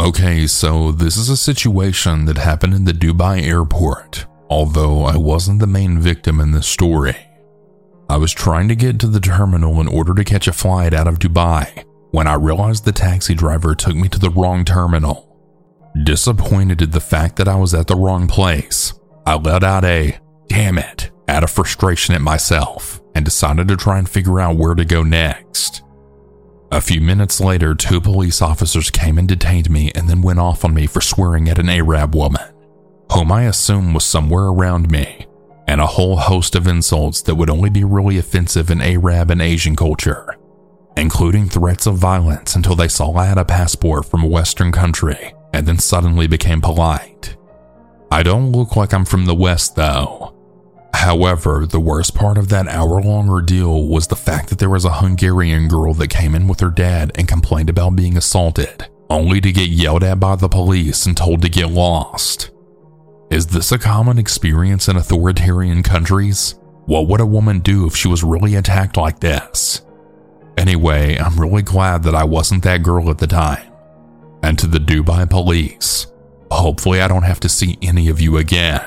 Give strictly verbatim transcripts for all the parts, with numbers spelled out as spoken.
Okay, so this is a situation that happened in the Dubai airport, although I wasn't the main victim in this story. I was trying to get to the terminal in order to catch a flight out of Dubai when I realized the taxi driver took me to the wrong terminal. Disappointed at the fact that I was at the wrong place, I let out a "damn it" out of frustration at myself and decided to try and figure out where to go next. A few minutes later, two police officers came and detained me and then went off on me for swearing at an Arab woman, whom I assume was somewhere around me, and a whole host of insults that would only be really offensive in Arab and Asian culture, including threats of violence until they saw I had a passport from a Western country and then suddenly became polite. I don't look like I'm from the West though. However, the worst part of that hour-long ordeal was the fact that there was a Hungarian girl that came in with her dad and complained about being assaulted, only to get yelled at by the police and told to get lost. Is this a common experience in authoritarian countries? What would a woman do if she was really attacked like this? Anyway, I'm really glad that I wasn't that girl at the time. And to the Dubai police, hopefully I don't have to see any of you again.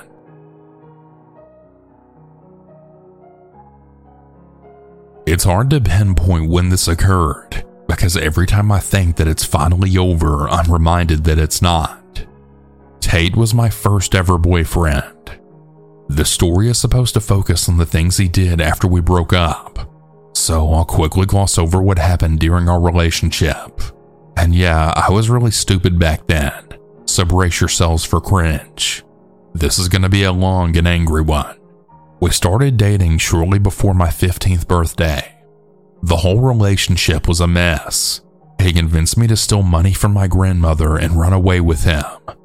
It's hard to pinpoint when this occurred, because every time I think that it's finally over, I'm reminded that it's not. Tate was my first ever boyfriend. The story is supposed to focus on the things he did after we broke up, so I'll quickly gloss over what happened during our relationship. And yeah, I was really stupid back then, so brace yourselves for cringe. This is going to be a long and angry one. We started dating shortly before my fifteenth birthday. The whole relationship was a mess. He convinced me to steal money from my grandmother and run away with him.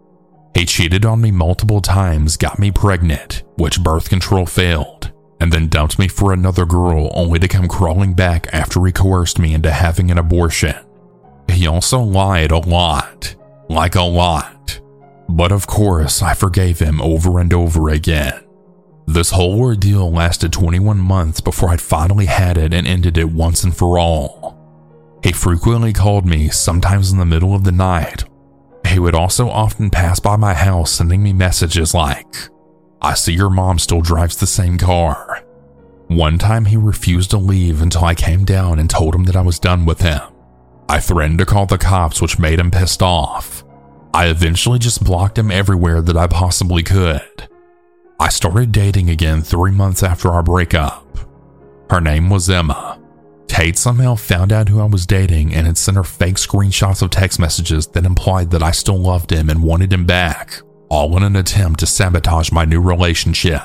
He cheated on me multiple times, got me pregnant, which birth control failed, and then dumped me for another girl only to come crawling back after he coerced me into having an abortion. He also lied a lot, like a lot. But of course, I forgave him over and over again. This whole ordeal lasted twenty-one months before I'd finally had it and ended it once and for all. He frequently called me, sometimes in the middle of the night. He would also often pass by my house sending me messages like, "I see your mom still drives the same car." One time he refused to leave until I came down and told him that I was done with him. I threatened to call the cops, which made him pissed off. I eventually just blocked him everywhere that I possibly could. I started dating again three months after our breakup. Her name was Emma. Tate somehow found out who I was dating and had sent her fake screenshots of text messages that implied that I still loved him and wanted him back, all in an attempt to sabotage my new relationship.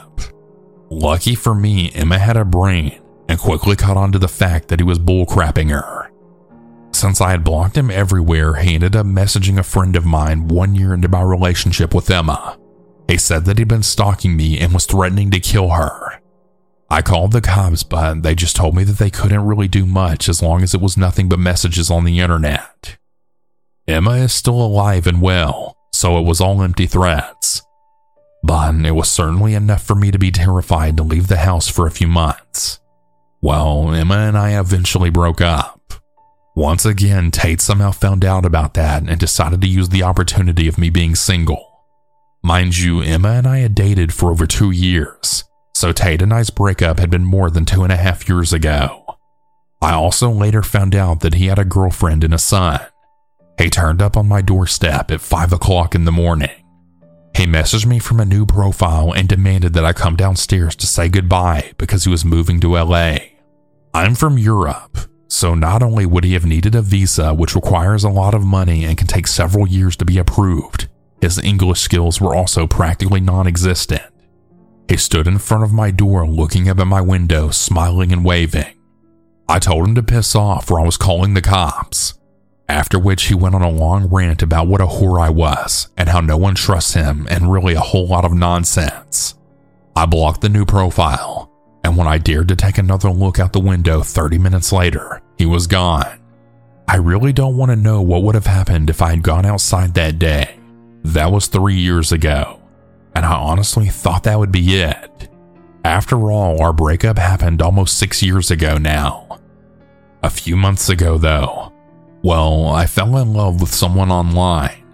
Lucky for me, Emma had a brain and quickly caught on to the fact that he was bullcrapping her. Since I had blocked him everywhere, he ended up messaging a friend of mine one year into my relationship with Emma. He said that he'd been stalking me and was threatening to kill her. I called the cops, but they just told me that they couldn't really do much as long as it was nothing but messages on the internet. Emma is still alive and well, so it was all empty threats. But it was certainly enough for me to be terrified to leave the house for a few months. Well, Emma and I eventually broke up. Once again, Tate somehow found out about that and decided to use the opportunity of me being single. Mind you, Emma and I had dated for over two years, so Tate and I's breakup had been more than two and a half years ago. I also later found out that he had a girlfriend and a son. He turned up on my doorstep at five o'clock in the morning. He messaged me from a new profile and demanded that I come downstairs to say goodbye because he was moving to L A. I'm from Europe, so not only would he have needed a visa, which requires a lot of money and can take several years to be approved, his English skills were also practically non-existent. He stood in front of my door looking up at my window, smiling and waving. I told him to piss off or I was calling the cops, after which he went on a long rant about what a whore I was and how no one trusts him and really a whole lot of nonsense. I blocked the new profile, and when I dared to take another look out the window thirty minutes later, he was gone. I really don't want to know what would have happened if I had gone outside that day. That was three years ago, and I honestly thought that would be it. After all, our breakup happened almost six years ago now. A few months ago though, well, I fell in love with someone online,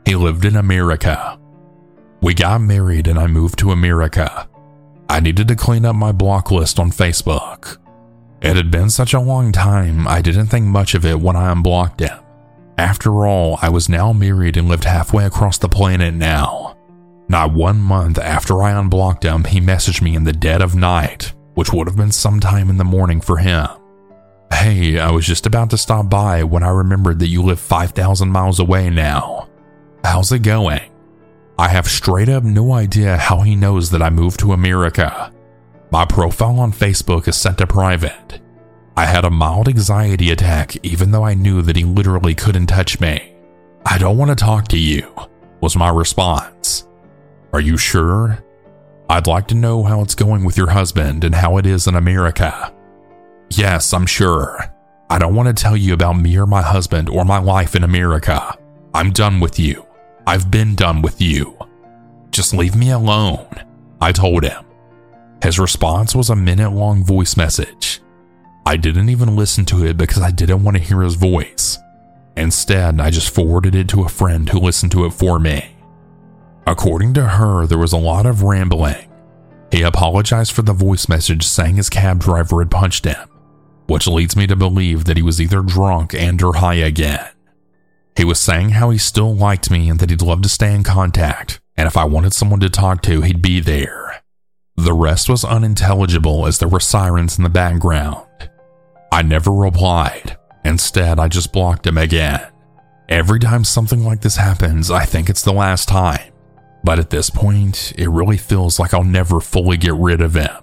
He lived in America. We got married and I moved to America. I needed to clean up my block list on Facebook. It had been such a long time, I didn't think much of it when I unblocked him. After all, I was now married and lived halfway across the planet now. Not one month after I unblocked him, he messaged me in the dead of night, which would have been sometime in the morning for him. Hey, I was just about to stop by when I remembered that you live five thousand miles away now. How's it going? I have straight up no idea how he knows that I moved to America. My profile on Facebook is set to private. I had a mild anxiety attack even though I knew that he literally couldn't touch me. I don't want to talk to you, was my response. Are you sure? I'd like to know how it's going with your husband and how it is in America. Yes, I'm sure. I don't want to tell you about me or my husband or my life in America. I'm done with you. I've been done with you. Just leave me alone, I told him. His response was a minute-long voice message. I didn't even listen to it because I didn't want to hear his voice. Instead, I just forwarded it to a friend who listened to it for me. According to her, there was a lot of rambling. He apologized for the voice message saying his cab driver had punched him, which leads me to believe that he was either drunk and or high again. He was saying how he still liked me and that he'd love to stay in contact, and if I wanted someone to talk to, he'd be there. The rest was unintelligible as there were sirens in the background. I never replied. Instead, I just blocked him again. Every time something like this happens, I think it's the last time. But at this point, it really feels like I'll never fully get rid of him.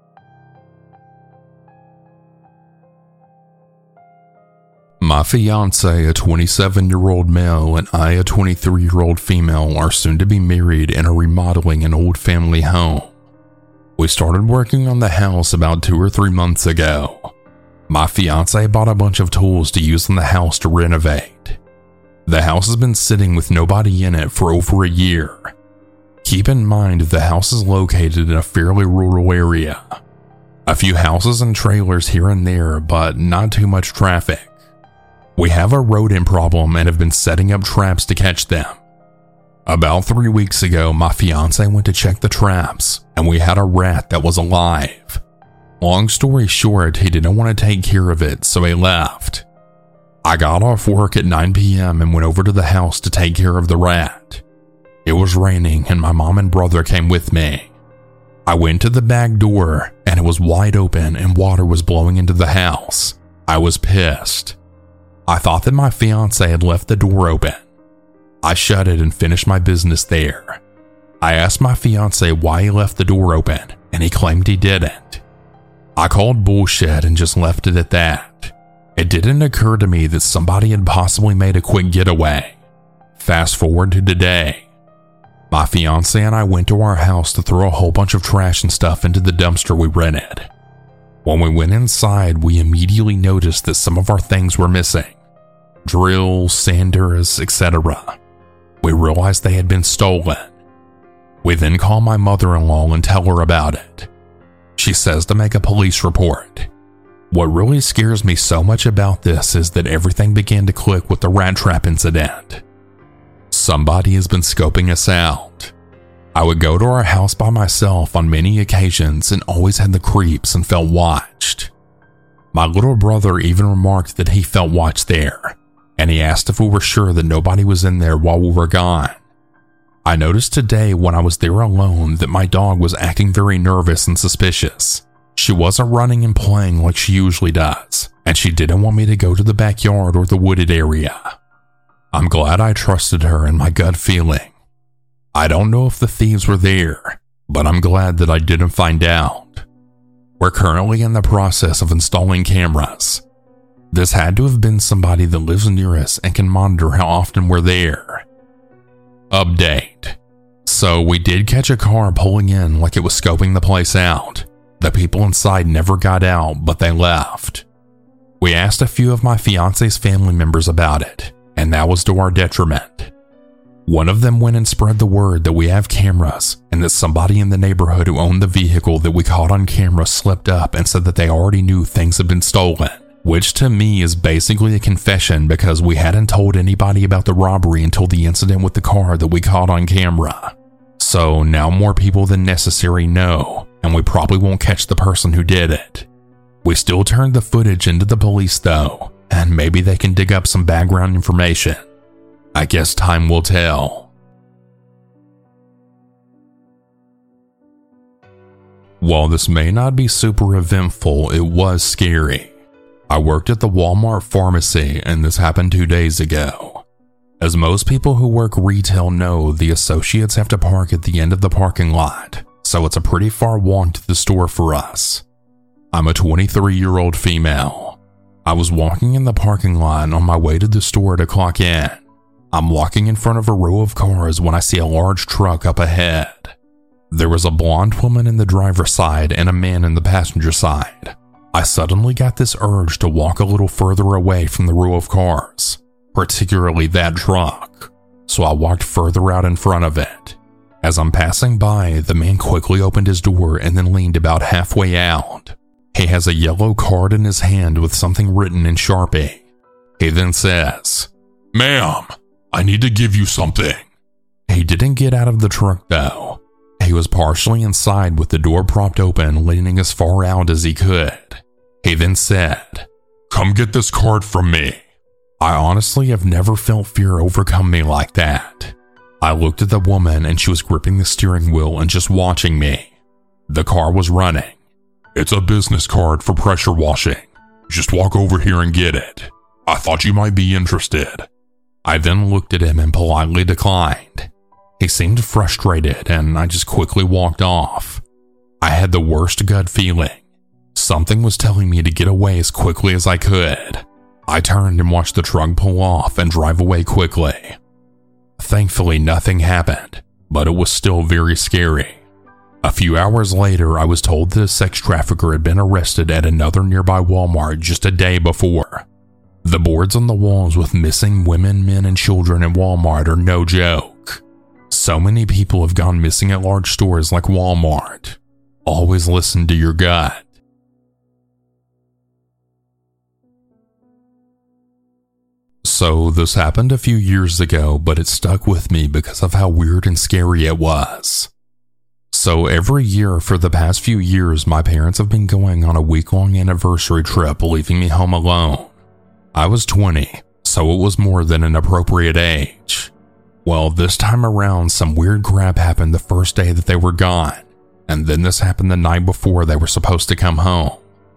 My fiancé, a twenty-seven-year-old male, and I, a twenty-three-year-old female, are soon to be married and are remodeling an old family home. We started working on the house about two or three months ago. My fiancé bought a bunch of tools to use in the house to renovate. The house has been sitting with nobody in it for over a year. Keep in mind the house is located in a fairly rural area. A few houses and trailers here and there, but not too much traffic. We have a rodent problem and have been setting up traps to catch them. About three weeks ago, my fiancé went to check the traps, and we had a rat that was alive. Long story short, he didn't want to take care of it, so he left. I got off work at nine p.m. and went over to the house to take care of the rat. It was raining, and my mom and brother came with me. I went to the back door, and it was wide open and water was blowing into the house. I was pissed. I thought that my fiancé had left the door open. I shut it and finished my business there. I asked my fiancé why he left the door open, and he claimed he didn't. I called bullshit and just left it at that. It didn't occur to me that somebody had possibly made a quick getaway. Fast forward to today. My fiancé and I went to our house to throw a whole bunch of trash and stuff into the dumpster we rented. When we went inside, we immediately noticed that some of our things were missing. Drills, sanders, et cetera. We realized they had been stolen. We then call my mother-in-law and tell her about it. She says to make a police report. What really scares me so much about this is that everything began to click with the rat trap incident. Somebody has been scoping us out. I would go to our house by myself on many occasions and always had the creeps and felt watched. My little brother even remarked that he felt watched there, and he asked if we were sure that nobody was in there while we were gone. I noticed today when I was there alone that my dog was acting very nervous and suspicious. She wasn't running and playing like she usually does, and she didn't want me to go to the backyard or the wooded area. I'm glad I trusted her and my gut feeling. I don't know if the thieves were there, but I'm glad that I didn't find out. We're currently in the process of installing cameras. This had to have been somebody that lives near us and can monitor how often we're there. Update. So we did catch a car pulling in like it was scoping the place out. The people inside never got out, but they left. We asked a few of my fiance's family members about it, and that was to our detriment. One of them went and spread the word that we have cameras and that somebody in the neighborhood who owned the vehicle that we caught on camera slipped up and said that they already knew things had been stolen. which to me is basically a confession because we hadn't told anybody about the robbery until the incident with the car that we caught on camera. So now more people than necessary know, and we probably won't catch the person who did it. We still turned the footage into the police though, and maybe they can dig up some background information. I guess time will tell. While this may not be super eventful, it was scary. I worked at the Walmart pharmacy and this happened two days ago. As most people who work retail know, the associates have to park at the end of the parking lot, so it's a pretty far walk to the store for us. I'm a twenty-three-year-old female. I was walking in the parking lot on my way to the store to clock in. I'm walking in front of a row of cars when I see a large truck up ahead. There was a blonde woman in the driver's side and a man in the passenger side. I suddenly got this urge to walk a little further away from the row of cars, particularly that truck, so I walked further out in front of it. As I'm passing by, the man quickly opened his door and then leaned about halfway out. He has a yellow card in his hand with something written in Sharpie. He then says, "Ma'am, I need to give you something." He didn't get out of the truck though. He was partially inside with the door propped open, leaning as far out as he could. He then said, "Come get this card from me." I honestly have never felt fear overcome me like that. I looked at the woman and she was gripping the steering wheel and just watching me. The car was running. "It's a business card for pressure washing. Just walk over here and get it. I thought you might be interested." I then looked at him and politely declined. He seemed frustrated and I just quickly walked off. I had the worst gut feeling. Something was telling me to get away as quickly as I could. I turned and watched the truck pull off and drive away quickly. Thankfully, nothing happened, but it was still very scary. A few hours later, I was told that a sex trafficker had been arrested at another nearby Walmart just a day before. The boards on the walls with missing women, men, and children in Walmart are no joke. So many people have gone missing at large stores like Walmart. Always listen to your gut. So this happened a few years ago, but it stuck with me because of how weird and scary it was. So every year for the past few years, my parents have been going on a week-long anniversary trip, leaving me home alone. I was twenty, so it was more than an appropriate age. Well, this time around, some weird crap happened the first day that they were gone, and then this happened the night before they were supposed to come home.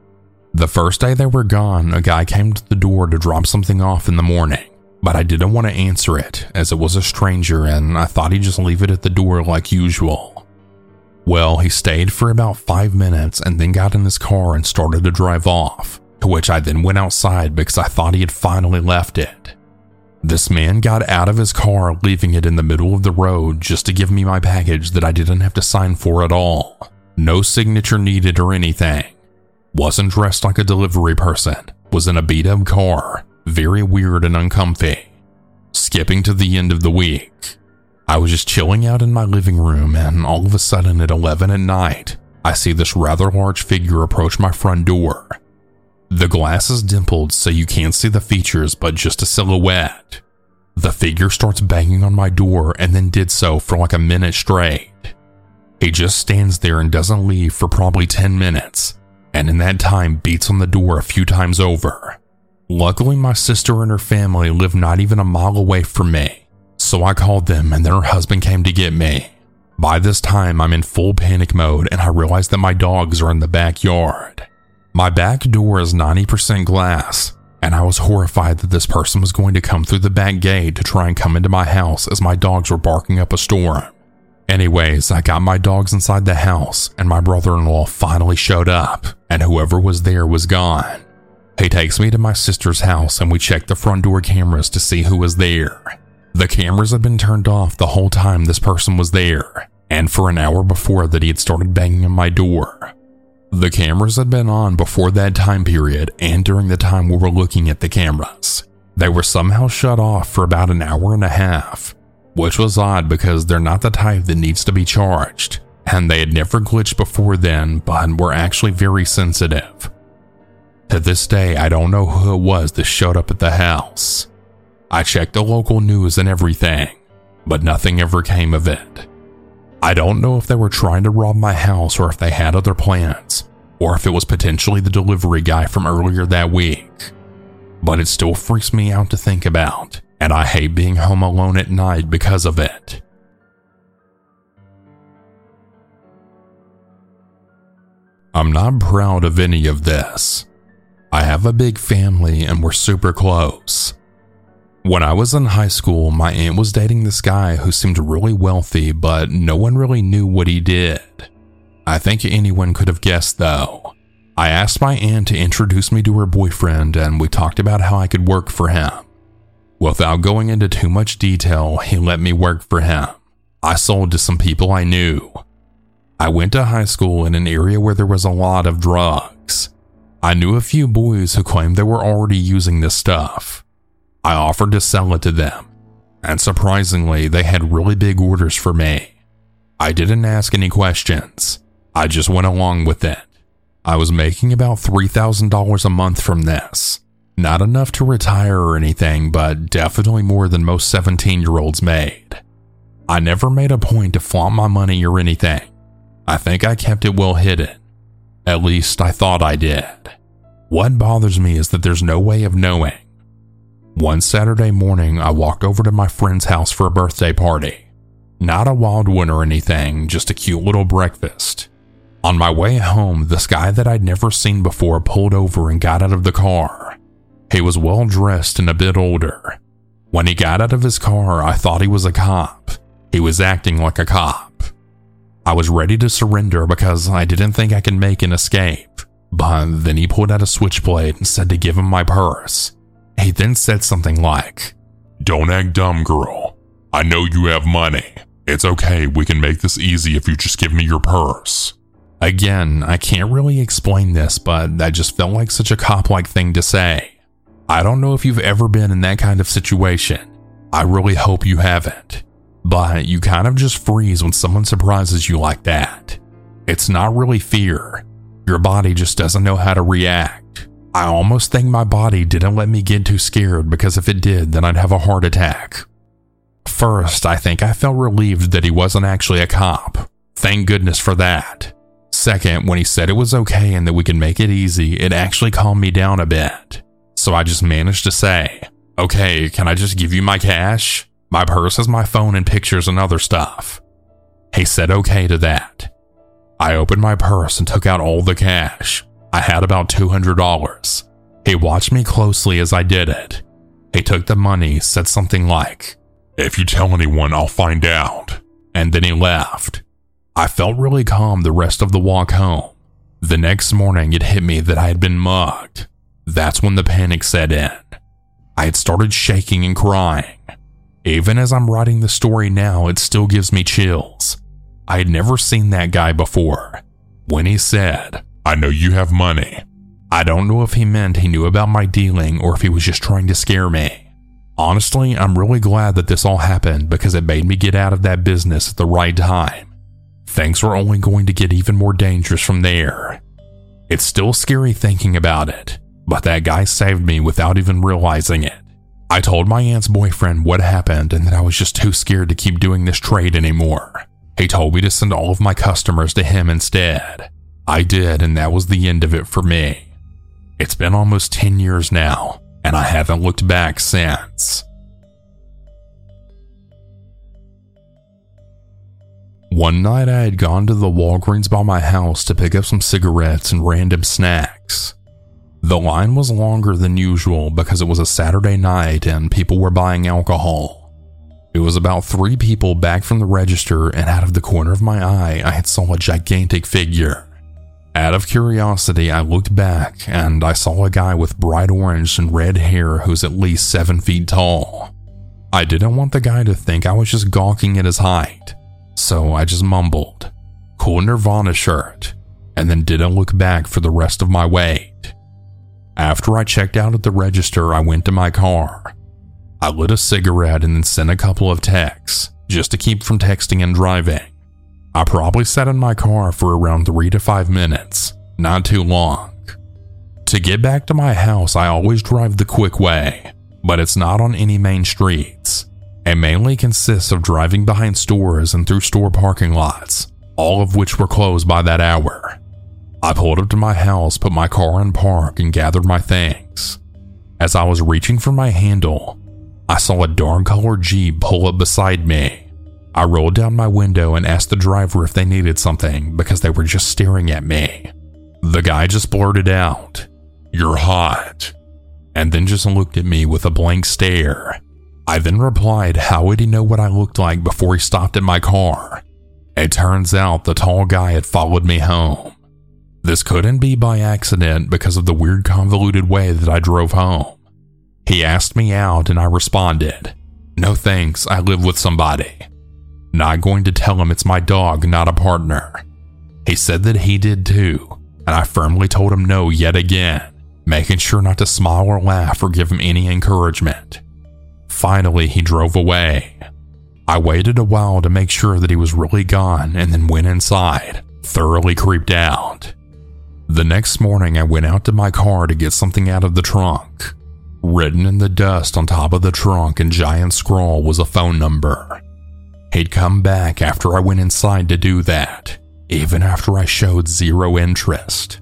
The first day they were gone, a guy came to the door to drop something off in the morning, but I didn't want to answer it as it was a stranger and I thought he'd just leave it at the door like usual. Well, he stayed for about five minutes and then got in his car and started to drive off, to which I then went outside because I thought he had finally left it. This man got out of his car, leaving it in the middle of the road just to give me my package that I didn't have to sign for at all. No signature needed or anything. Wasn't dressed like a delivery person, was in a beat-up car, very weird and uncomfy. Skipping to the end of the week. I was just chilling out in my living room and all of a sudden at eleven at night, I see this rather large figure approach my front door. The glass is dimpled so you can't see the features but just a silhouette. The figure starts banging on my door and then did so for like a minute straight. He just stands there and doesn't leave for probably ten minutes. And in that time beats on the door a few times over. Luckily, my sister and her family live not even a mile away from me, so I called them and then her husband came to get me. By this time, I'm in full panic mode and I realize that my dogs are in the backyard. My back door is ninety percent glass, and I was horrified that this person was going to come through the back gate to try and come into my house as my dogs were barking up a storm. Anyways, I got my dogs inside the house and my brother-in-law finally showed up and whoever was there was gone. He takes me to my sister's house and we check the front door cameras to see who was there. The cameras had been turned off the whole time this person was there, and for an hour before that he had started banging on my door. The cameras had been on before that time period and during the time we were looking at the cameras. They were somehow shut off for about an hour and a half. Which was odd because they're not the type that needs to be charged, and they had never glitched before then, but were actually very sensitive. To this day, I don't know who it was that showed up at the house. I checked the local news and everything, but nothing ever came of it. I don't know if they were trying to rob my house or if they had other plans, or if it was potentially the delivery guy from earlier that week. But it still freaks me out to think about, and I hate being home alone at night because of it. I'm not proud of any of this. I have a big family and we're super close. When I was in high school, my aunt was dating this guy who seemed really wealthy, but no one really knew what he did. I think anyone could have guessed though. I asked my aunt to introduce me to her boyfriend and we talked about how I could work for him. Without going into too much detail, he let me work for him. I sold to some people I knew. I went to high school in an area where there was a lot of drugs. I knew a few boys who claimed they were already using this stuff. I offered to sell it to them, and surprisingly, they had really big orders for me. I didn't ask any questions. I just went along with it. I was making about three thousand dollars a month from this. Not enough to retire or anything, but definitely more than most seventeen-year-olds made. I never made a point to flaunt my money or anything. I think I kept it well hidden. At least I thought I did. What bothers me is that there's no way of knowing. One Saturday morning, I walked over to my friend's house for a birthday party. Not a wild one or anything, just a cute little breakfast. On my way home, this guy that I'd never seen before pulled over and got out of the car. He was well dressed and a bit older. When he got out of his car, I thought he was a cop. He was acting like a cop. I was ready to surrender because I didn't think I could make an escape, but then he pulled out a switchblade and said to give him my purse. He then said something like, "Don't act dumb, girl. I know you have money. It's okay, we can make this easy if you just give me your purse." Again, I can't really explain this, but that just felt like such a cop-like thing to say. I don't know if you've ever been in that kind of situation. I really hope you haven't. But you kind of just freeze when someone surprises you like that. It's not really fear. Your body just doesn't know how to react. I almost think my body didn't let me get too scared because if it did, then I'd have a heart attack. First, I think I felt relieved that he wasn't actually a cop. Thank goodness for that. Second, when he said it was okay and that we could make it easy, it actually calmed me down a bit. So I just managed to say, "Okay, can I just give you my cash? My purse has my phone and pictures and other stuff." He said okay to that. I opened my purse and took out all the cash. I had about two hundred dollars. He watched me closely as I did it. He took the money, said something like, "If you tell anyone, I'll find out," and then he left. I felt really calm the rest of the walk home. The next morning, it hit me that I had been mugged. That's when the panic set in. I had started shaking and crying. Even as I'm writing the story now, it still gives me chills. I had never seen that guy before. When he said, "I know you have money," I don't know if he meant he knew about my dealing or if he was just trying to scare me. Honestly, I'm really glad that this all happened because it made me get out of that business at the right time. Things were only going to get even more dangerous from there. It's still scary thinking about it, but that guy saved me without even realizing it. I told my aunt's boyfriend what happened and that I was just too scared to keep doing this trade anymore. He told me to send all of my customers to him instead. I did, and that was the end of it for me. It's been almost ten years now, and I haven't looked back since. One night I had gone to the Walgreens by my house to pick up some cigarettes and random snacks. The line was longer than usual because it was a Saturday night and people were buying alcohol. It was about three people back from the register, and out of the corner of my eye, I had saw a gigantic figure. Out of curiosity, I looked back and I saw a guy with bright orange and red hair who's at least seven feet tall. I didn't want the guy to think I was just gawking at his height, so I just mumbled, "Cool Nirvana shirt," and then didn't look back for the rest of my wait. After I checked out at the register, I went to my car. I lit a cigarette and then sent a couple of texts, just to keep from texting and driving. I probably sat in my car for around three to five minutes, not too long. To get back to my house, I always drive the quick way, but it's not on any main streets. It mainly consists of driving behind stores and through store parking lots, all of which were closed by that hour. I pulled up to my house, put my car in park, and gathered my things. As I was reaching for my handle, I saw a dark-colored Jeep pull up beside me. I rolled down my window and asked the driver if they needed something because they were just staring at me. The guy just blurted out, "You're hot," and then just looked at me with a blank stare. I then replied, how would he know what I looked like before he stopped at my car? It turns out the tall guy had followed me home. This couldn't be by accident because of the weird convoluted way that I drove home. He asked me out and I responded, "No thanks, I live with somebody." Not going to tell him it's my dog, not a partner. He said that he did too, and I firmly told him no yet again, making sure not to smile or laugh or give him any encouragement. Finally, he drove away. I waited a while to make sure that he was really gone and then went inside, thoroughly creeped out. The next morning, I went out to my car to get something out of the trunk. Written in the dust on top of the trunk in giant scrawl was a phone number. He'd come back after I went inside to do that, even after I showed zero interest.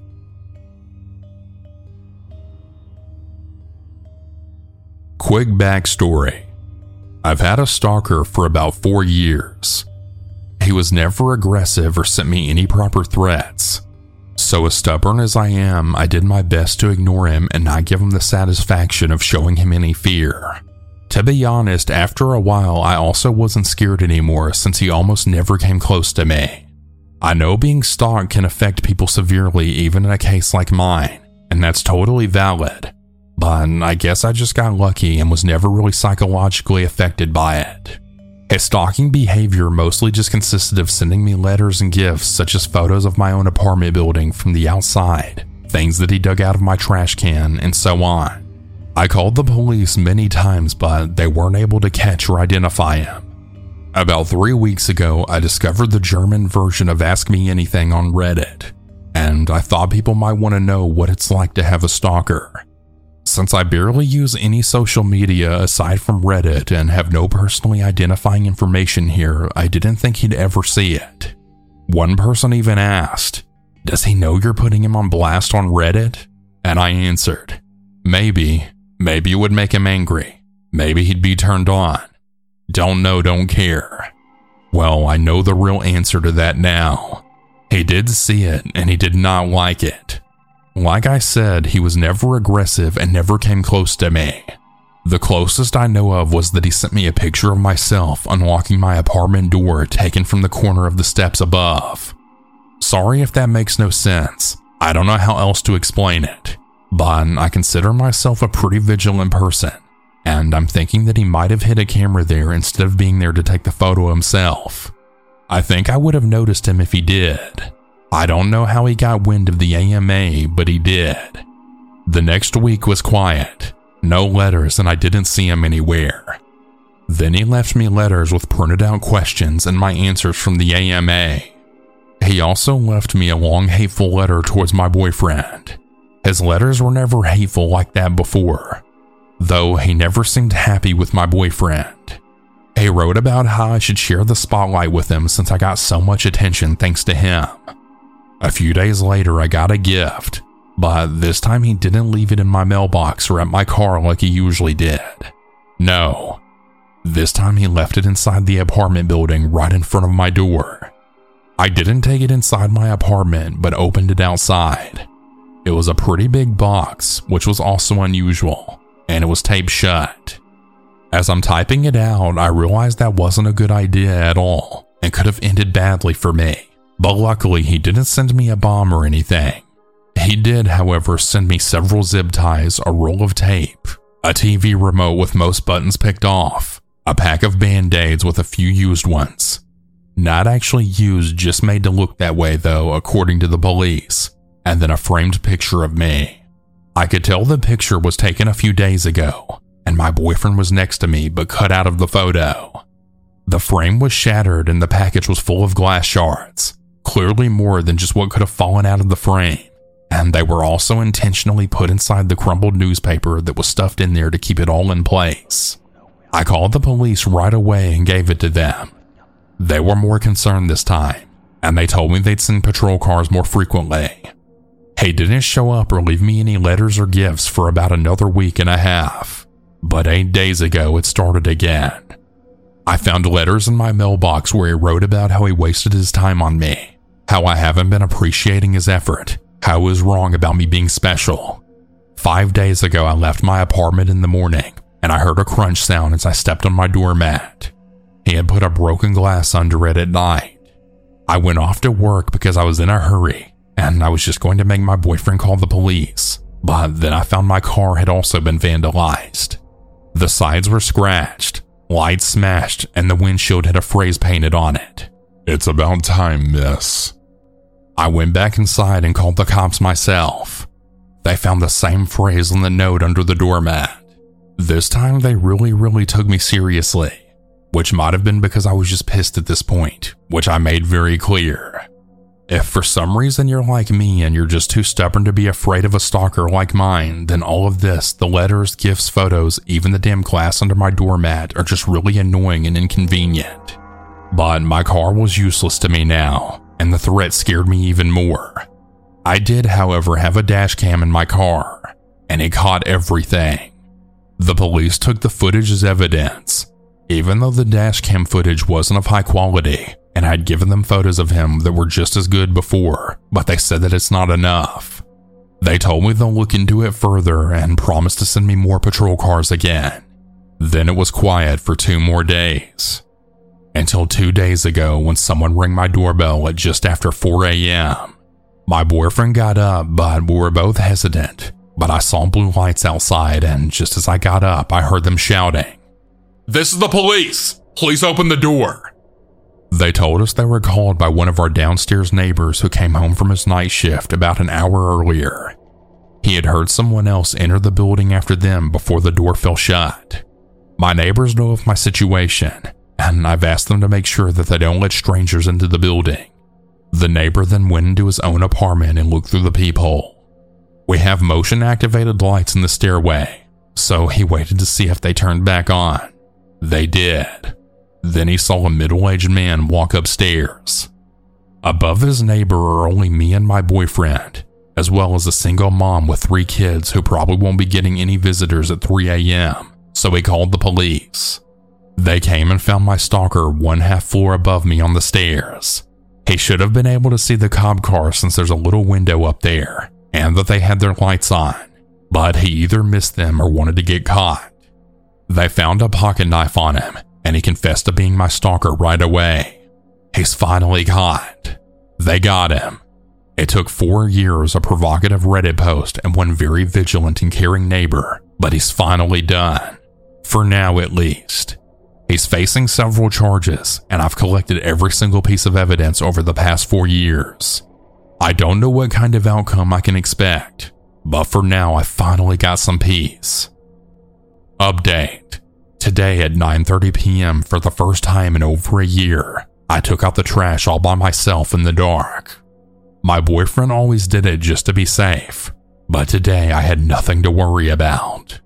Quick backstory. I've had a stalker for about four years. He was never aggressive or sent me any proper threats. So as stubborn as I am, I did my best to ignore him and not give him the satisfaction of showing him any fear. To be honest, after a while, I also wasn't scared anymore since he almost never came close to me. I know being stalked can affect people severely even in a case like mine, and that's totally valid. But I guess I just got lucky and was never really psychologically affected by it. His stalking behavior mostly just consisted of sending me letters and gifts such as photos of my own apartment building from the outside, things that he dug out of my trash can, and so on. I called the police many times, but they weren't able to catch or identify him. About three weeks ago, I discovered the German version of Ask Me Anything on Reddit, and I thought people might want to know what it's like to have a stalker. Since I barely use any social media aside from Reddit and have no personally identifying information here, I didn't think he'd ever see it. One person even asked, "Does he know you're putting him on blast on Reddit?" And I answered, maybe, maybe it would make him angry. Maybe he'd be turned on. Don't know, don't care. Well, I know the real answer to that now. He did see it and he did not like it. Like I said, he was never aggressive and never came close to me. The closest I know of was that he sent me a picture of myself unlocking my apartment door taken from the corner of the steps above. Sorry if that makes no sense. I don't know how else to explain it, but I consider myself a pretty vigilant person, and I'm thinking that he might have hid a camera there instead of being there to take the photo himself. I think I would have noticed him if he did. I don't know how he got wind of the A M A, but he did. The next week was quiet. No letters, and I didn't see him anywhere. Then he left me letters with printed out questions and my answers from the A M A. He also left me a long hateful letter towards my boyfriend. His letters were never hateful like that before, though he never seemed happy with my boyfriend. He wrote about how I should share the spotlight with him since I got so much attention thanks to him. A few days later, I got a gift, but this time he didn't leave it in my mailbox or at my car like he usually did. No, this time he left it inside the apartment building right in front of my door. I didn't take it inside my apartment, but opened it outside. It was a pretty big box, which was also unusual, and it was taped shut. As I'm typing it out, I realized that wasn't a good idea at all and could have ended badly for me. But luckily, he didn't send me a bomb or anything. He did, however, send me several zip ties, a roll of tape, a T V remote with most buttons picked off, a pack of Band-Aids with a few used ones. Not actually used, just made to look that way though, according to the police, and then a framed picture of me. I could tell the picture was taken a few days ago, and my boyfriend was next to me but cut out of the photo. The frame was shattered and the package was full of glass shards. Clearly more than just what could have fallen out of the frame, and they were also intentionally put inside the crumpled newspaper that was stuffed in there to keep it all in place. I called the police right away and gave it to them. They were more concerned this time, and they told me they'd send patrol cars more frequently. He didn't show up or leave me any letters or gifts for about another week and a half, but eight days ago it started again. I found letters in my mailbox where he wrote about how he wasted his time on me, how I haven't been appreciating his effort, how he was wrong about me being special. Five days ago I left my apartment in the morning, and I heard a crunch sound as I stepped on my doormat. He had put a broken glass under it at night. I went off to work because I was in a hurry, and I was just going to make my boyfriend call the police, but then I found my car had also been vandalized. The sides were scratched, lights smashed, and the windshield had a phrase painted on it. "It's about time, miss." I went back inside and called the cops myself. They found the same phrase on the note under the doormat. This time they really, really took me seriously, which might have been because I was just pissed at this point, which I made very clear. If for some reason you're like me and you're just too stubborn to be afraid of a stalker like mine, then all of this, the letters, gifts, photos, even the damn glass under my doormat, are just really annoying and inconvenient. But my car was useless to me now, and the threat scared me even more. I did, however, have a dash cam in my car, and it caught everything. The police took the footage as evidence, even though the dash cam footage wasn't of high quality, and I'd given them photos of him that were just as good before, but they said that it's not enough. They told me they'll look into it further and promised to send me more patrol cars again. Then it was quiet for two more days. Until two days ago when someone rang my doorbell at just after four a.m. My boyfriend got up, but we were both hesitant, but I saw blue lights outside, and just as I got up, I heard them shouting, "This is the police! Please open the door!" They told us they were called by one of our downstairs neighbors who came home from his night shift about an hour earlier. He had heard someone else enter the building after them before the door fell shut. My neighbors know of my situation, and I've asked them to make sure that they don't let strangers into the building. The neighbor then went into his own apartment and looked through the peephole. We have motion-activated lights in the stairway, so he waited to see if they turned back on. They did. Then he saw a middle-aged man walk upstairs. Above his neighbor are only me and my boyfriend, as well as a single mom with three kids who probably won't be getting any visitors at three a.m., so he called the police. They came and found my stalker one half floor above me on the stairs. He should have been able to see the cop car since there's a little window up there, and that they had their lights on, but he either missed them or wanted to get caught. They found a pocket knife on him, and he confessed to being my stalker right away. He's finally caught. They got him. It took four years, a provocative Reddit post, and one very vigilant and caring neighbor, but he's finally done. For now, at least. He's facing several charges, and I've collected every single piece of evidence over the past four years. I don't know what kind of outcome I can expect, but for now I finally got some peace. Update. Today at nine thirty p.m. for the first time in over a year, I took out the trash all by myself in the dark. My boyfriend always did it just to be safe, but today I had nothing to worry about.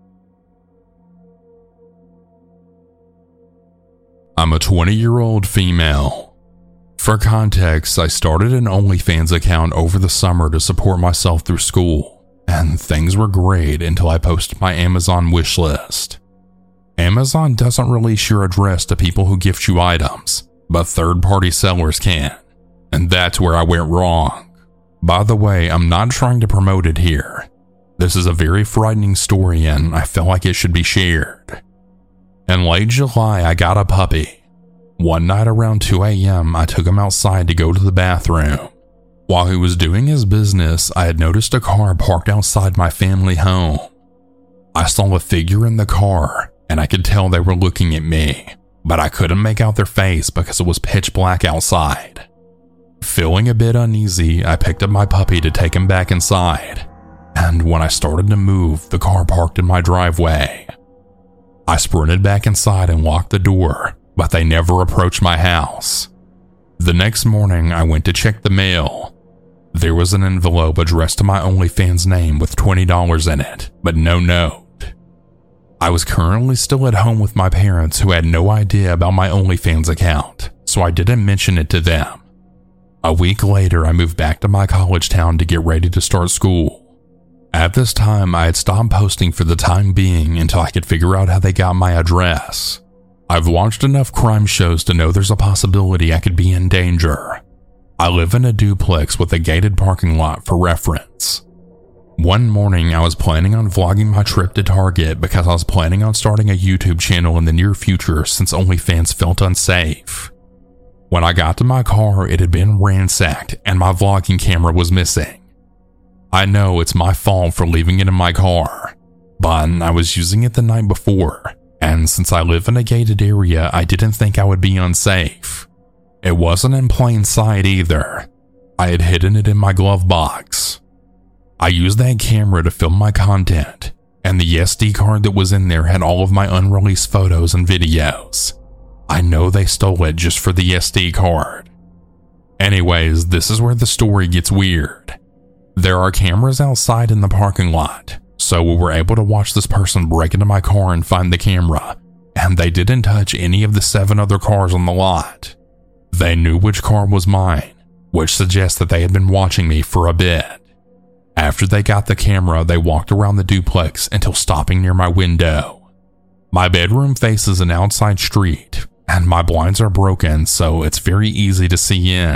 I'm a twenty-year-old female. For context, I started an OnlyFans account over the summer to support myself through school, and things were great until I posted my Amazon wish list. Amazon doesn't release your address to people who gift you items, but third-party sellers can, and that's where I went wrong. By the way, I'm not trying to promote it here. This is a very frightening story and I feel like it should be shared. In late July, I got a puppy. One night around two a.m., I took him outside to go to the bathroom. While he was doing his business, I had noticed a car parked outside my family home. I saw a figure in the car, and I could tell they were looking at me, but I couldn't make out their face because it was pitch black outside. Feeling a bit uneasy, I picked up my puppy to take him back inside, and when I started to move, the car parked in my driveway. I sprinted back inside and locked the door, but they never approached my house. The next morning, I went to check the mail. There was an envelope addressed to my OnlyFans name with twenty dollars in it, but no note. I was currently still at home with my parents who had no idea about my OnlyFans account, so I didn't mention it to them. A week later, I moved back to my college town to get ready to start school. At this time, I had stopped posting for the time being until I could figure out how they got my address. I've watched enough crime shows to know there's a possibility I could be in danger. I live in a duplex with a gated parking lot for reference. One morning, I was planning on vlogging my trip to Target because I was planning on starting a YouTube channel in the near future since OnlyFans felt unsafe. When I got to my car, it had been ransacked and my vlogging camera was missing. I know it's my fault for leaving it in my car, but I was using it the night before, and since I live in a gated area, I didn't think I would be unsafe. It wasn't in plain sight either. I had hidden it in my glove box. I used that camera to film my content, and the S D card that was in there had all of my unreleased photos and videos. I know they stole it just for the S D card. Anyways, this is where the story gets weird. There are cameras outside in the parking lot, so we were able to watch this person break into my car and find the camera, and they didn't touch any of the seven other cars on the lot. They knew which car was mine, which suggests that they had been watching me for a bit. After they got the camera, they walked around the duplex until stopping near my window. My bedroom faces an outside street, and my blinds are broken, so it's very easy to see in.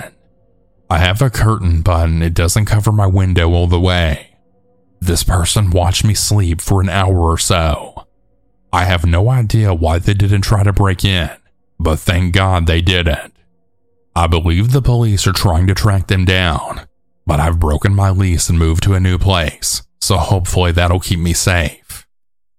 I have a curtain, but it doesn't cover my window all the way. This person watched me sleep for an hour or so. I have no idea why they didn't try to break in, but thank God they didn't. I believe the police are trying to track them down, but I've broken my lease and moved to a new place, so hopefully that'll keep me safe.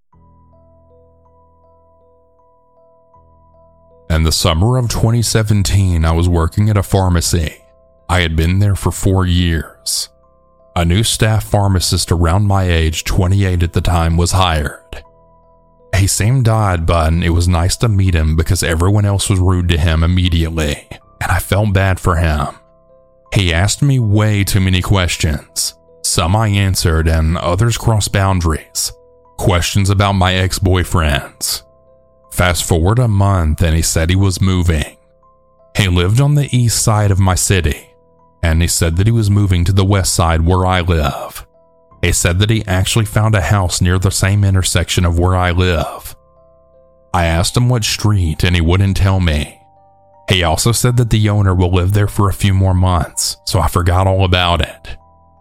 In the summer of twenty seventeen, I was working at a pharmacy. I had been there for four years. A new staff pharmacist around my age, twenty-eight at the time, was hired. He seemed odd, but it was nice to meet him because everyone else was rude to him immediately, and I felt bad for him. He asked me way too many questions. Some I answered and others crossed boundaries. Questions about my ex-boyfriends. Fast forward a month and he said he was moving. He lived on the east side of my city, and he said that he was moving to the west side where I live. He said that he actually found a house near the same intersection of where I live. I asked him what street and he wouldn't tell me. He also said that the owner will live there for a few more months, so I forgot all about it.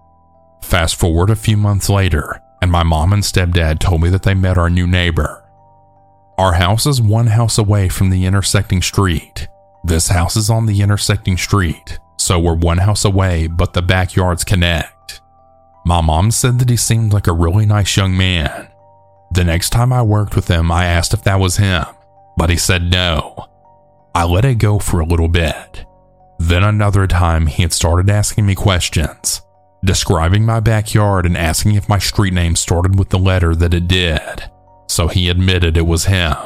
Fast forward a few months later, and my mom and stepdad told me that they met our new neighbor. Our house is one house away from the intersecting street. This house is on the intersecting street, so we're one house away, but the backyards connect. My mom said that he seemed like a really nice young man. The next time I worked with him, I asked if that was him, but he said no. I let it go for a little bit. Then another time, he had started asking me questions, describing my backyard and asking if my street name started with the letter that it did, so he admitted it was him.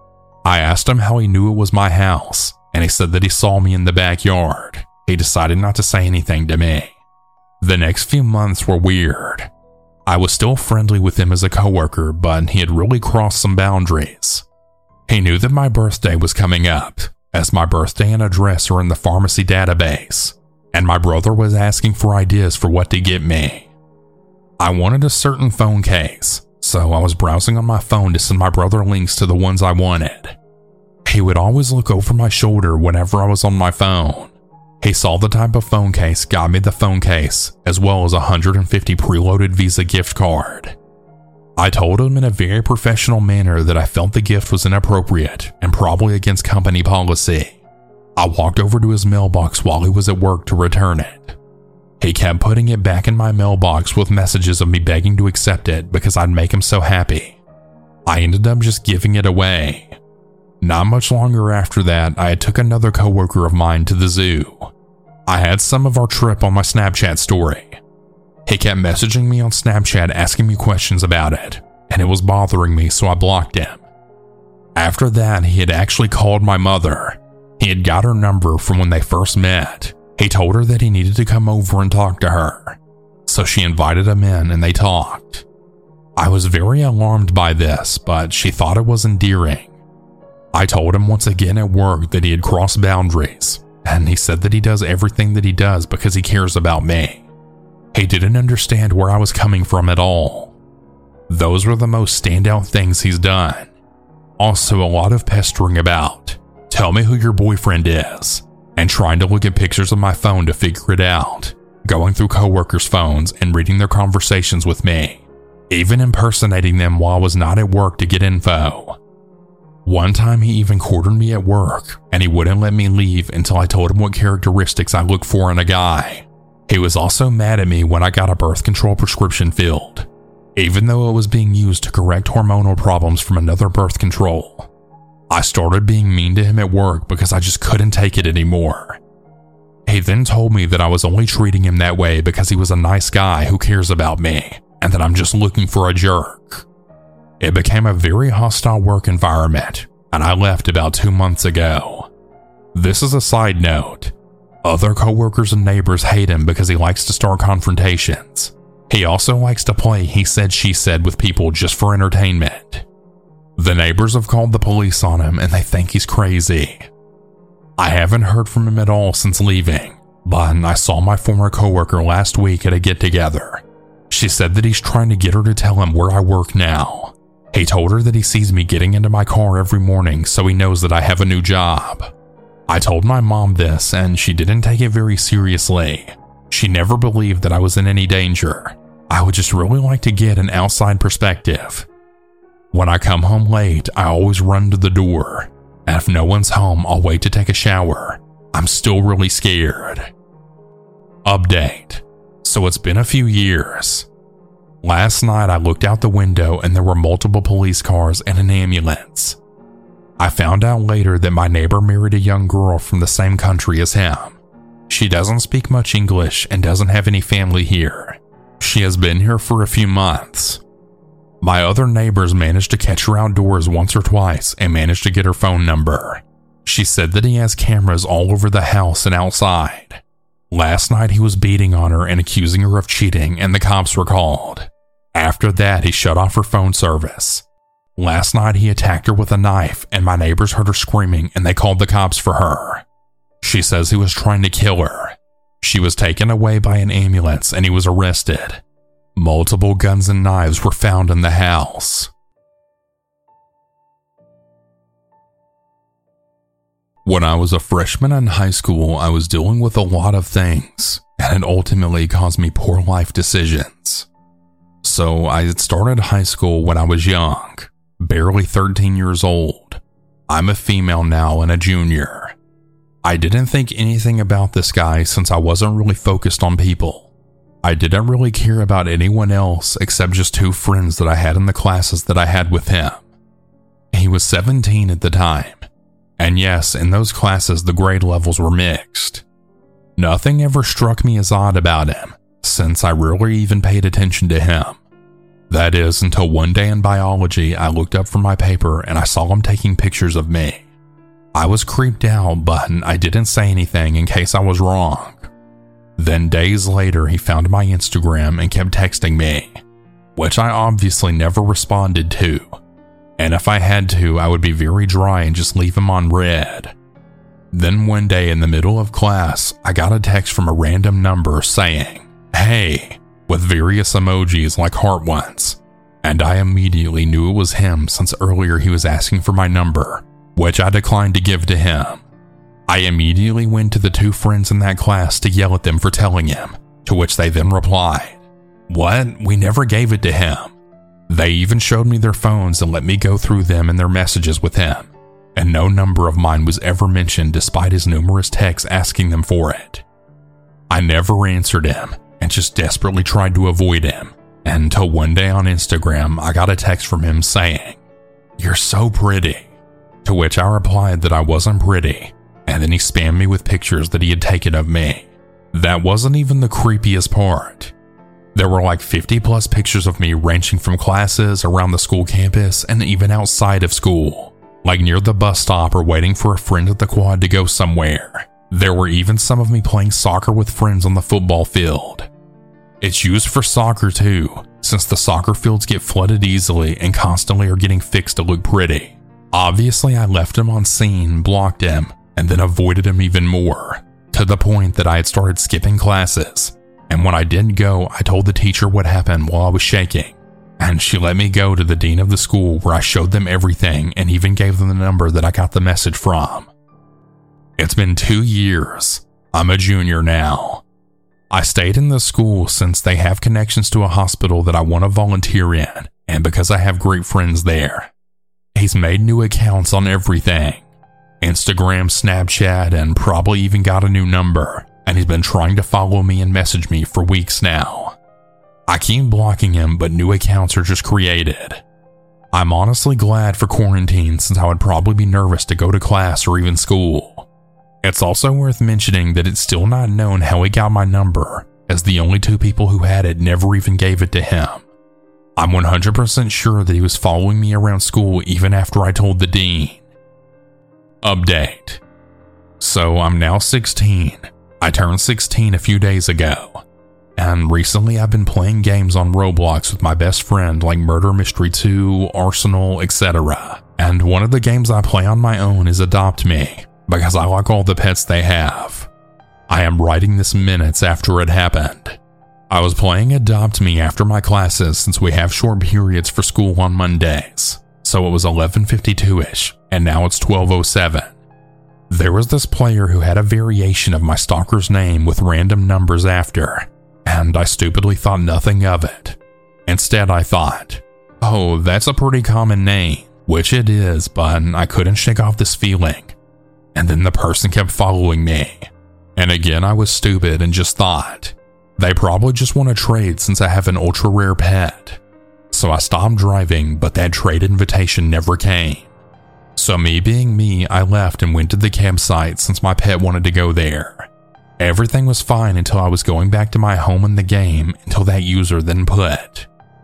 I asked him how he knew it was my house, and he said that he saw me in the backyard. He decided not to say anything to me. The next few months were weird. I was still friendly with him as a coworker, but he had really crossed some boundaries. He knew that my birthday was coming up, as my birthday and address are in the pharmacy database, and my brother was asking for ideas for what to get me. I wanted a certain phone case, so I was browsing on my phone to send my brother links to the ones I wanted. He would always look over my shoulder whenever I was on my phone. He saw the type of phone case, got me the phone case, as well as a one hundred fifty preloaded Visa gift card. I told him in a very professional manner that I felt the gift was inappropriate and probably against company policy. I walked over to his mailbox while he was at work to return it. He kept putting it back in my mailbox with messages of me begging to accept it because I'd make him so happy. I ended up just giving it away. Not much longer after that, I had took another coworker of mine to the zoo. I had some of our trip on my Snapchat story. He kept messaging me on Snapchat asking me questions about it, and it was bothering me, so I blocked him. After that, he had actually called my mother. He had got her number from when they first met, He told her that he needed to come over and talk to her, so she invited him in and they talked. I was very alarmed by this, but she thought it was endearing. I told him once again at work that he had crossed boundaries, and he said that he does everything that he does because he cares about me. He didn't understand where I was coming from at all. Those were the most standout things he's done. Also, a lot of pestering about, tell me who your boyfriend is, and trying to look at pictures of my phone to figure it out, going through coworkers' phones and reading their conversations with me, even impersonating them while I was not at work to get info. One time he even cornered me at work, and he wouldn't let me leave until I told him what characteristics I look for in a guy. He was also mad at me when I got a birth control prescription filled, even though it was being used to correct hormonal problems from another birth control. I started being mean to him at work because I just couldn't take it anymore. He then told me that I was only treating him that way because he was a nice guy who cares about me, and that I'm just looking for a jerk. It became a very hostile work environment, and I left about two months ago. This is a side note. Other coworkers and neighbors hate him because he likes to start confrontations. He also likes to play he said she said with people just for entertainment. The neighbors have called the police on him and they think he's crazy. I haven't heard from him at all since leaving, but I saw my former coworker last week at a get-together. She said that he's trying to get her to tell him where I work now. He told her that he sees me getting into my car every morning, so he knows that I have a new job. I told my mom this, and she didn't take it very seriously. She never believed that I was in any danger. I would just really like to get an outside perspective. When I come home late, I always run to the door, and if no one's home, I'll wait to take a shower. I'm still really scared. Update. So it's been a few years. Last night I looked out the window and there were multiple police cars and an ambulance. I found out later that my neighbor married a young girl from the same country as him. She doesn't speak much English and doesn't have any family here. She has been here for a few months. My other neighbors managed to catch her outdoors once or twice and managed to get her phone number. She said that he has cameras all over the house and outside. Last night he was beating on her and accusing her of cheating, and the cops were called. After that, he shut off her phone service. Last night he attacked her with a knife, and my neighbors heard her screaming and they called the cops for her. She says he was trying to kill her. She was taken away by an ambulance and he was arrested. Multiple guns and knives were found in the house. When I was a freshman in high school, I was dealing with a lot of things, and it ultimately caused me poor life decisions. So I had started high school when I was young, barely thirteen years old. I'm a female now and a junior. I didn't think anything about this guy since I wasn't really focused on people. I didn't really care about anyone else except just two friends that I had in the classes that I had with him. He was seventeen at the time. And yes, in those classes the grade levels were mixed. Nothing ever struck me as odd about him, since I rarely even paid attention to him. That is, until one day in biology I looked up from my paper and I saw him taking pictures of me. I was creeped out, but I didn't say anything in case I was wrong. Then days later he found my Instagram and kept texting me, which I obviously never responded to. And if I had to, I would be very dry and just leave him on red. Then one day in the middle of class, I got a text from a random number saying, "Hey," with various emojis like heart ones. And I immediately knew it was him since earlier he was asking for my number, which I declined to give to him. I immediately went to the two friends in that class to yell at them for telling him, to which they then replied, "What? We never gave it to him." They even showed me their phones and let me go through them and their messages with him, and no number of mine was ever mentioned despite his numerous texts asking them for it. I never answered him and just desperately tried to avoid him, until one day on Instagram I got a text from him saying, "You're so pretty," to which I replied that I wasn't pretty, and then he spammed me with pictures that he had taken of me. That wasn't even the creepiest part. There were like fifty plus pictures of me ranging from classes, around the school campus, and even outside of school, like near the bus stop or waiting for a friend at the quad to go somewhere. There were even some of me playing soccer with friends on the football field. It's used for soccer too, since the soccer fields get flooded easily and constantly are getting fixed to look pretty. Obviously, I left him on scene, blocked him, and then avoided him even more, to the point that I had started skipping classes. And when I didn't go, I told the teacher what happened while I was shaking, and she let me go to the dean of the school where I showed them everything and even gave them the number that I got the message from. It's been two years. I'm a junior now. I stayed in the school since they have connections to a hospital that I want to volunteer in, and because I have great friends there. He's made new accounts on everything. Instagram, Snapchat, and probably even got a new number, and he's been trying to follow me and message me for weeks now. I keep blocking him, but new accounts are just created. I'm honestly glad for quarantine since I would probably be nervous to go to class or even school. It's also worth mentioning that it's still not known how he got my number, as the only two people who had it never even gave it to him. I'm one hundred percent sure that he was following me around school even after I told the dean. Update. So I'm now sixteen. I turned sixteen a few days ago. And recently I've been playing games on Roblox with my best friend like Murder Mystery two, Arsenal, et cetera. And one of the games I play on my own is Adopt Me, because I like all the pets they have. I am writing this minutes after it happened. I was playing Adopt Me after my classes since we have short periods for school on Mondays, so it was eleven fifty-two-ish, and now it's twelve oh seven. There was this player who had a variation of my stalker's name with random numbers after, and I stupidly thought nothing of it. Instead, I thought, oh, that's a pretty common name, which it is, but I couldn't shake off this feeling. And then the person kept following me. And again, I was stupid and just thought, they probably just want to trade since I have an ultra rare pet. So I stopped driving, but that trade invitation never came. So me being me, I left and went to the campsite since my pet wanted to go there. Everything was fine until I was going back to my home in the game until that user then put,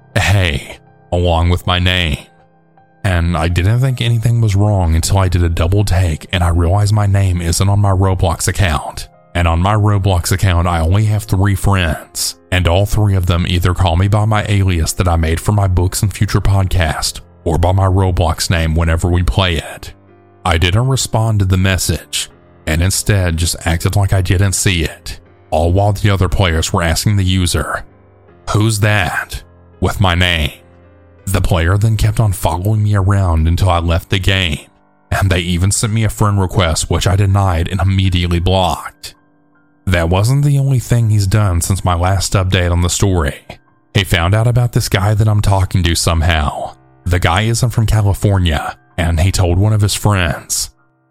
hey, along with my name. And I didn't think anything was wrong until I did a double take and I realized my name isn't on my Roblox account. And on my Roblox account, I only have three friends, and all three of them either call me by my alias that I made for my books and future podcast, or by my Roblox name whenever we play it. I didn't respond to the message, and instead just acted like I didn't see it, all while the other players were asking the user, "Who's that?" with my name. The player then kept on following me around until I left the game, and they even sent me a friend request which I denied and immediately blocked. That wasn't the only thing he's done since my last update on the story. He found out about this guy that I'm talking to somehow. The guy isn't from California, and he told one of his friends.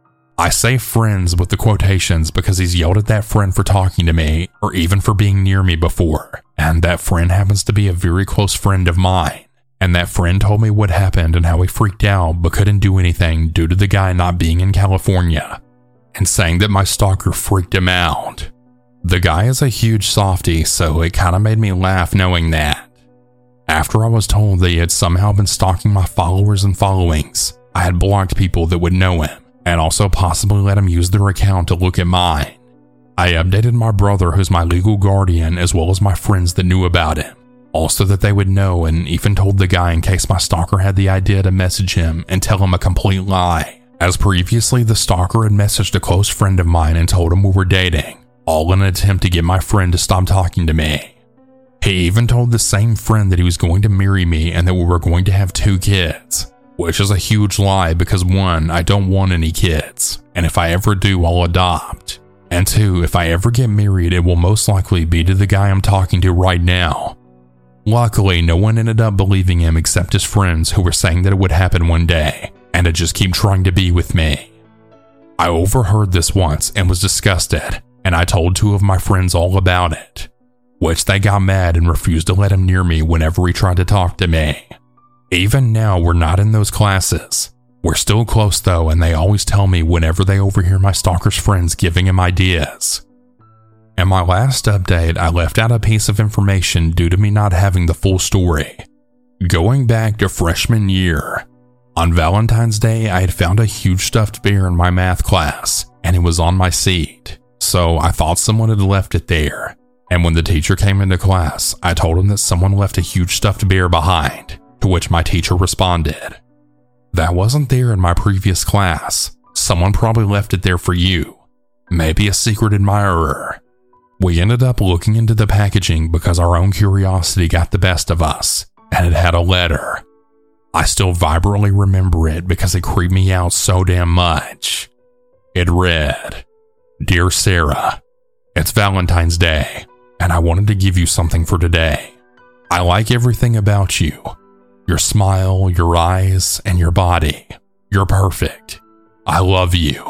I say friends with the quotations because he's yelled at that friend for talking to me or even for being near me before, and that friend happens to be a very close friend of mine. And that friend told me what happened and how he freaked out but couldn't do anything due to the guy not being in California, and saying that my stalker freaked him out. The guy is a huge softie, so it kind of made me laugh knowing that. After I was told that he had somehow been stalking my followers and followings, I had blocked people that would know him, and also possibly let him use their account to look at mine. I updated my brother, who's my legal guardian, as well as my friends that knew about him, also that they would know, and even told the guy in case my stalker had the idea to message him and tell him a complete lie, as previously the stalker had messaged a close friend of mine and told him we were dating, all in an attempt to get my friend to stop talking to me. He even told the same friend that he was going to marry me and that we were going to have two kids, which is a huge lie because one, I don't want any kids, and if I ever do, I'll adopt. And two, if I ever get married, it will most likely be to the guy I'm talking to right now. Luckily, no one ended up believing him except his friends who were saying that it would happen one day, and to just keep trying to be with me. I overheard this once and was disgusted, and I told two of my friends all about it, which they got mad and refused to let him near me whenever he tried to talk to me. Even now, we're not in those classes. We're still close though, and they always tell me whenever they overhear my stalker's friends giving him ideas. In my last update, I left out a piece of information due to me not having the full story. Going back to freshman year, on Valentine's Day, I had found a huge stuffed bear in my math class, and it was on my seat. So I thought someone had left it there, and when the teacher came into class, I told him that someone left a huge stuffed bear behind, to which my teacher responded, "That wasn't there in my previous class. Someone probably left it there for you. Maybe a secret admirer." We ended up looking into the packaging because our own curiosity got the best of us, and it had a letter. I still vibrantly remember it because it creeped me out so damn much. It read, "Dear Sarah, it's Valentine's Day, and I wanted to give you something for today. I like everything about you. Your smile, your eyes, and your body. You're perfect. I love you."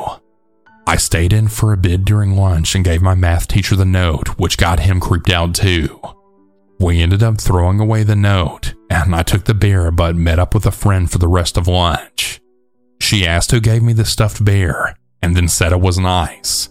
I stayed in for a bit during lunch and gave my math teacher the note, which got him creeped out too. We ended up throwing away the note, and I took the bear but met up with a friend for the rest of lunch. She asked who gave me the stuffed bear, and then said it was nice.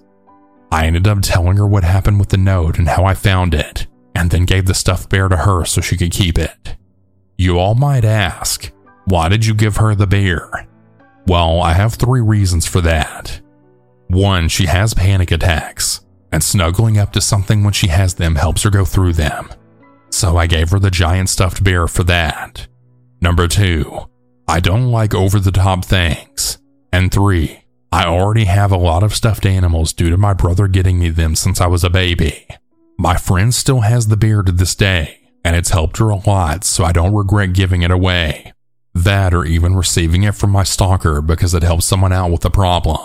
I ended up telling her what happened with the note and how I found it, and then gave the stuffed bear to her so she could keep it. You all might ask, why did you give her the bear? Well, I have three reasons for that. One, she has panic attacks, and snuggling up to something when she has them helps her go through them. So I gave her the giant stuffed bear for that. Number two, I don't like over-the-top things. And three, I already have a lot of stuffed animals due to my brother getting me them since I was a baby. My friend still has the bear to this day, and it's helped her a lot, so I don't regret giving it away. That or even receiving it from my stalker because it helps someone out with a problem.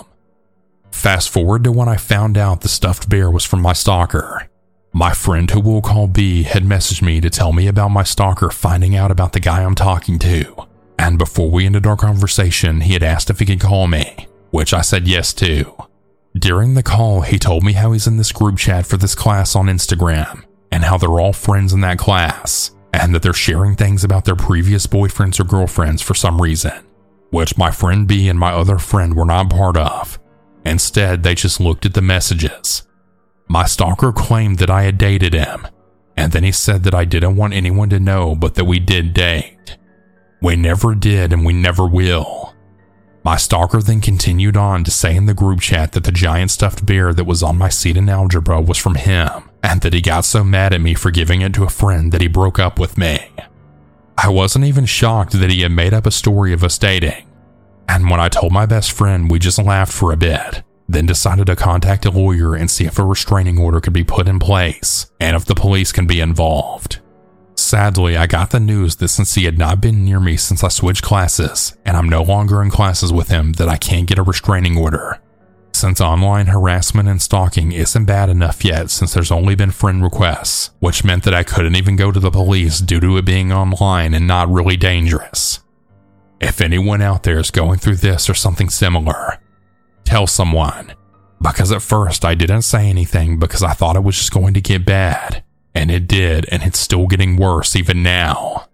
Fast forward to when I found out the stuffed bear was from my stalker. My friend, who we'll call B, had messaged me to tell me about my stalker finding out about the guy I'm talking to. And before we ended our conversation, he had asked if he could call me, which I said yes to. During the call, he told me how he's in this group chat for this class on Instagram, and how they're all friends in that class, and that they're sharing things about their previous boyfriends or girlfriends for some reason, which my friend B and my other friend were not part of. Instead, they just looked at the messages. My stalker claimed that I had dated him, and then he said that I didn't want anyone to know but that we did date. We never did and we never will. My stalker then continued on to say in the group chat that the giant stuffed bear that was on my seat in algebra was from him, and that he got so mad at me for giving it to a friend that he broke up with me. I wasn't even shocked that he had made up a story of us dating. And when I told my best friend, we just laughed for a bit, then decided to contact a lawyer and see if a restraining order could be put in place, and if the police can be involved. Sadly, I got the news that since he had not been near me since I switched classes, and I'm no longer in classes with him, that I can't get a restraining order. Since online harassment and stalking isn't bad enough yet since there's only been friend requests, which meant that I couldn't even go to the police due to it being online and not really dangerous. If anyone out there is going through this or something similar, tell someone, because at first I didn't say anything because I thought it was just going to get bad, and it did, and it's still getting worse even now.